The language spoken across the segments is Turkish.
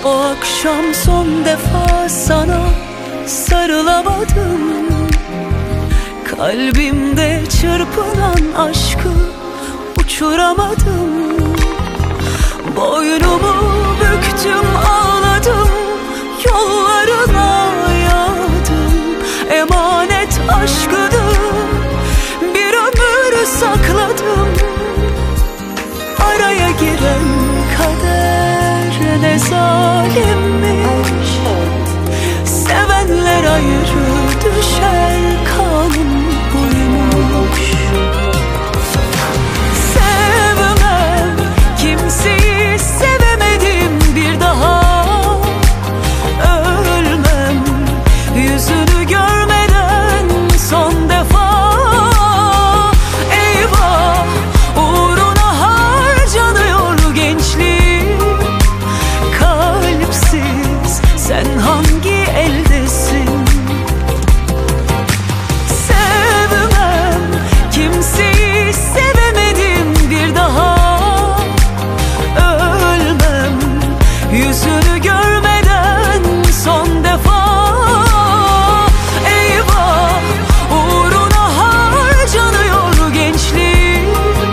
O akşam son defa sana sarılamadım. Kalbimde çırpınan aşkı uçuramadım. Boynumu büktüm, ağladım, yollarına yağdım. Emanet aşkını bir ömür sakladım. Araya giren kader ne zalimmiş. Sevenler ayrı düşer, kanım buymuş. Sevmem, kimseyi sevemedim bir daha. Ölmem, yüzünü görmeden son defa. Eyvah, uğruna harcanıyor gençliğim. Kalpsiz, sen hangi eldesin? Sevmem, kimseyi sevemedim bir daha. Ölmem, yüzünü görmeden son defa. Eyvah, uğruna harcanıyor gençliğim.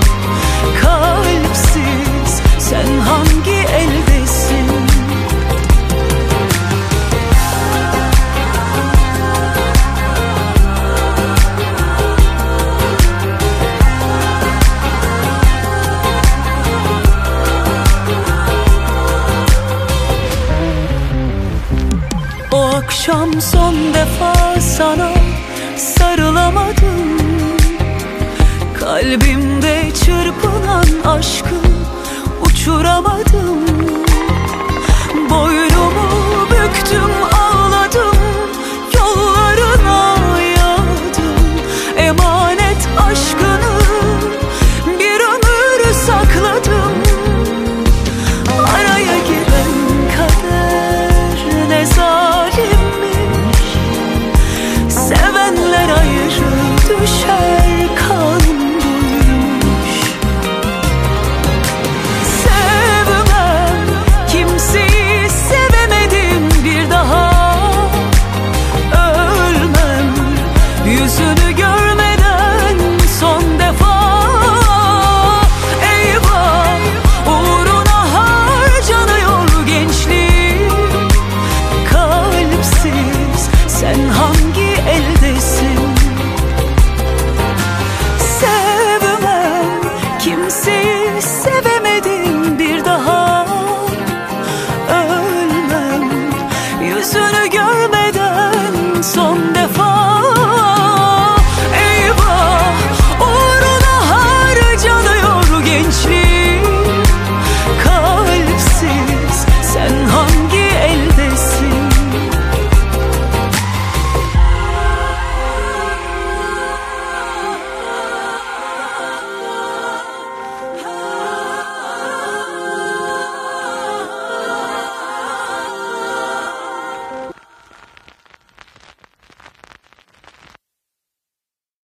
Kalpsiz, sen hangi eldesin? O akşam son defa sana sarılamadım. Kalbimde çırpınan aşkı uçuramadım.